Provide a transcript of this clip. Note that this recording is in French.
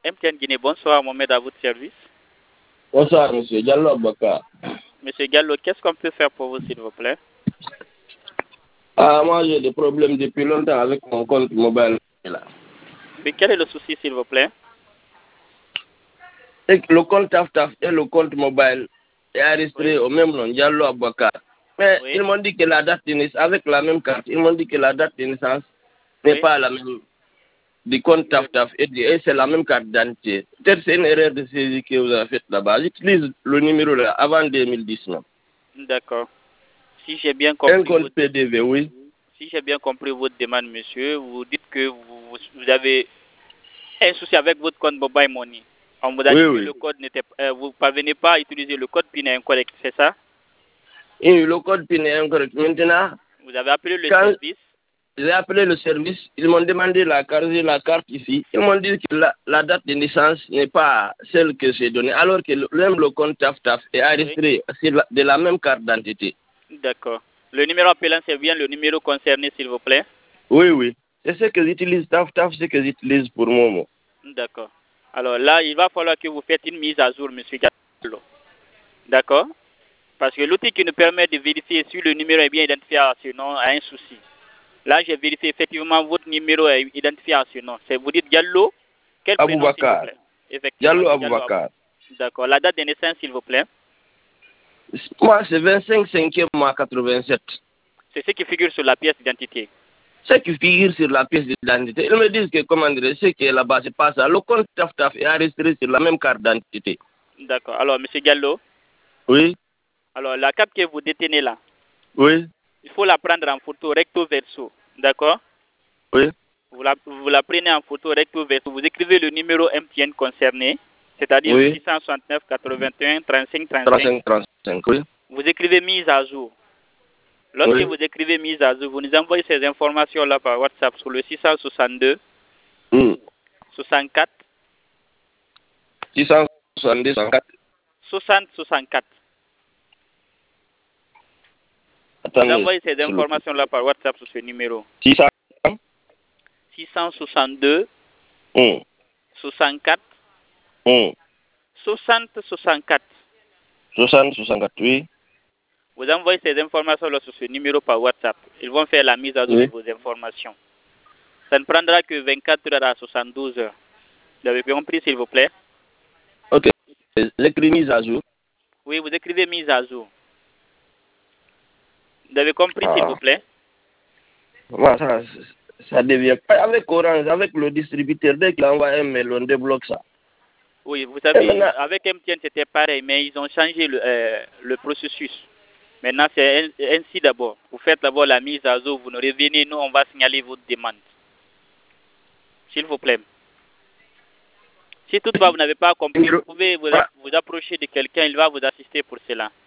MTN Guinée, bonsoir, Mohamed, à votre service. Bonsoir, monsieur Diallo Abaka. Monsieur Gallo, qu'est-ce qu'on peut faire pour vous, s'il vous plaît? Ah, moi, j'ai des problèmes depuis longtemps avec mon compte mobile. Là. Mais quel est le souci, s'il vous plaît? Et que le compte TAF et le compte mobile est enregistré Oui. au même nom, Diallo Abaka. Mais Oui. ils m'ont dit que la date de naissance, avec la même carte, ils m'ont dit que la date de naissance n'est Oui. pas la même du compte TAF et c'est la même carte d'identité. Peut-être c'est une erreur de saisie que vous avez faite là-bas. J'utilise le numéro là avant 2019. D'accord. Si j'ai bien Un compris compte PDV, oui. si j'ai bien compris votre demande, monsieur, vous dites que vous avez un souci avec votre compte Mobile Money. On vous a Oui, dit que oui. le code n'était vous ne parvenez pas à utiliser le code PIN incorrect, c'est ça? Et le code PIN est incorrect. Maintenant, Vous avez appelé le quand service. j'ai appelé le service, ils m'ont demandé la carte ici. Ils m'ont dit que la date de naissance n'est pas celle que j'ai donnée, alors que même le compte TAF est Oui. enregistré sur de la même carte d'identité. D'accord. Le numéro appelant, c'est bien le numéro concerné, s'il vous plaît? Oui, oui. C'est ce que j'utilise, c'est ce que j'utilise pour moi. D'accord. Alors là, il va falloir que vous faites une mise à jour, monsieur Gallo. D'accord? Parce que l'outil qui nous permet de vérifier si le numéro est bien identifié à ce nom a un souci. Là, j'ai vérifié effectivement votre numéro est identifié à ce nom. C'est vous dites Gallo. Quel prénom, s'il vous Aboubakar. plaît? Effectivement, Diallo c'est Gallo. Aboubakar. D'accord. La date de naissance, s'il vous plaît? Moi, c'est 25 5e mois 87. C'est ce qui figure sur la pièce d'identité. Ce qui figure sur la pièce d'identité. Ils me disent que, comment dire, ce qui est là-bas, c'est pas ça. Le compte TAF est enregistré sur la même carte d'identité. D'accord. Alors, monsieur Gallo, Oui, alors la carte que vous détenez là, oui, il faut la prendre en photo recto verso. D'accord? oui. Vous la prenez en photo recto verso. Vous écrivez le numéro MTN concerné, c'est-à-dire le Oui. 669 81 35 35. 35, 35, oui. Vous écrivez mise à jour. Lorsque Oui. vous écrivez mise à jour, vous nous envoyez ces informations-là par WhatsApp sur le 662 Mm. 64 670, 104. 60 64. Vous Attendez, envoyez ces s'il vous plaît. informations-là par WhatsApp sur ce numéro. 600. 662 Mm. 64 Mm. 60 64. 60, 64, oui. Vous envoyez ces informations-là sur ce numéro par WhatsApp. Ils vont faire la mise à jour de Oui. vos informations. Ça ne prendra que 24 heures à 72 heures. Vous avez compris, s'il vous plaît? Ok. L'écrit mise à jour. Oui, vous écrivez mise à jour. Vous avez compris, s'il vous Ah. plaît? Ouais, ça devient. Avec Orange, avec le distributeur, dès qu'il envoie un mail, on débloque ça. Oui, vous Et savez, maintenant, avec MTN, c'était pareil, mais ils ont changé le processus. Maintenant, c'est ainsi d'abord. Vous faites d'abord la mise à jour, vous nous revenez, nous, on va signaler votre demande. S'il vous plaît. Si toutefois vous n'avez pas compris, vous pouvez vous approcher de quelqu'un, il va vous assister pour cela.